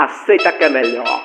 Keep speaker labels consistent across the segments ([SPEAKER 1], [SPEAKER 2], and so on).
[SPEAKER 1] Aceita que é melhor.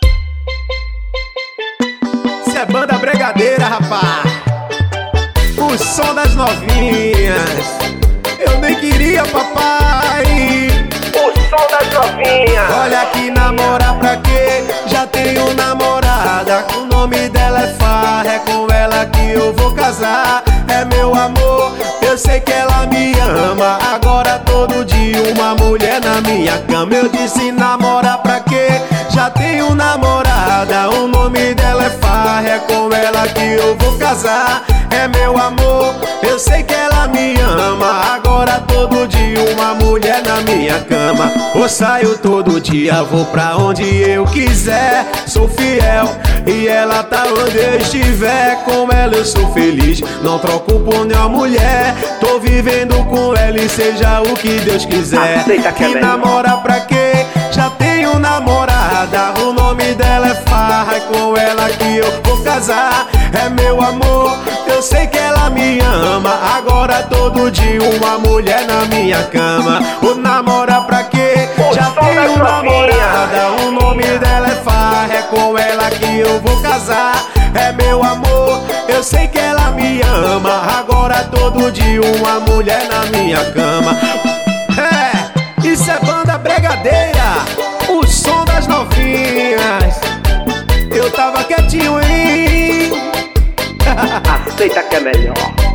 [SPEAKER 2] Cê é banda bregadeira, rapaz. O som das novinhas. Eu nem queria, papai.
[SPEAKER 1] O som das novinhas.
[SPEAKER 2] Olha que namorar pra quê? Já tenho namorada. O nome dela é Farra. É com ela que eu vou casar. É meu amor, eu sei que ela me ama. Agora todo dia uma mulher na minha cama. Eu disse namorar pra quê? Já tenho namorada. O nome dela é Farra. É com ela que eu vou casar. É meu amor, eu sei que ela me ama. Agora todo dia uma mulher na minha cama. Eu saio todo dia, vou pra onde eu quiser. Sou fiel e ela tá onde eu estiver. Com ela eu sou feliz, não troco por nenhuma mulher. Tô vivendo com ela e seja o que Deus quiser.
[SPEAKER 1] Aceita que é melhor.
[SPEAKER 2] Namora pra quê? Já tenho namorada. O nome dela é Farra. É com ela que eu vou casar. É meu amor, eu sei que ela me ama. Agora todo dia uma mulher na minha cama. O namora pra quê? Já tenho namorada. O nome dela é Farra. É com ela que eu vou casar. É meu amor, eu sei que ela me ama. Agora todo dia uma mulher na minha cama. É, isso é banda bregadeira. O som das novinhas. Eu tava quietinho, hein?
[SPEAKER 1] Aceita que é melhor.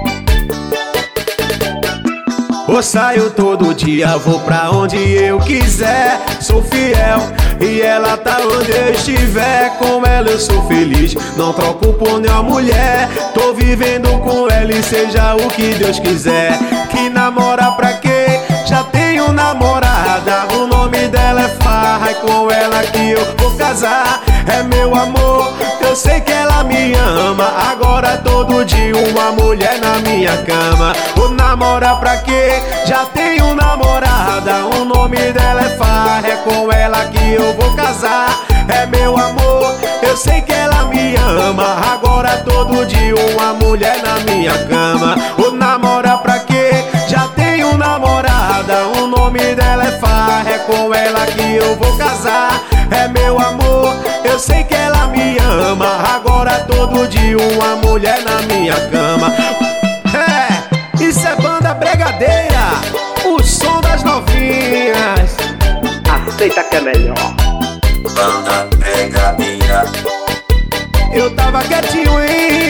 [SPEAKER 2] Eu saio todo dia, vou pra onde eu quiser. Sou fiel e ela tá onde eu estiver. Com ela eu sou feliz, não troco por nenhuma mulher. Tô vivendo com ela e seja o que Deus quiser. Que namora pra quê? Já tenho namorada. O nome dela é Farra. É com ela que eu vou casar. É meu amor, eu sei que ela me ama. Agora todo dia uma mulher na minha cama. O namora pra quê? Já tenho namorada. O nome dela é Farra. É com ela que eu vou casar. É meu amor, eu sei que ela me ama. Agora todo dia uma mulher na minha cama. O namora pra quê? Já tenho namorada. O nome dela é Farra. É com ela que eu vou casar. É meu amor, eu sei que ela me ama. Agora todo dia uma mulher na minha cama. É, isso é banda bregadeira. O som das novinhas.
[SPEAKER 1] Aceita que é melhor.
[SPEAKER 3] Banda bregadeira.
[SPEAKER 2] Eu tava quietinho, hein?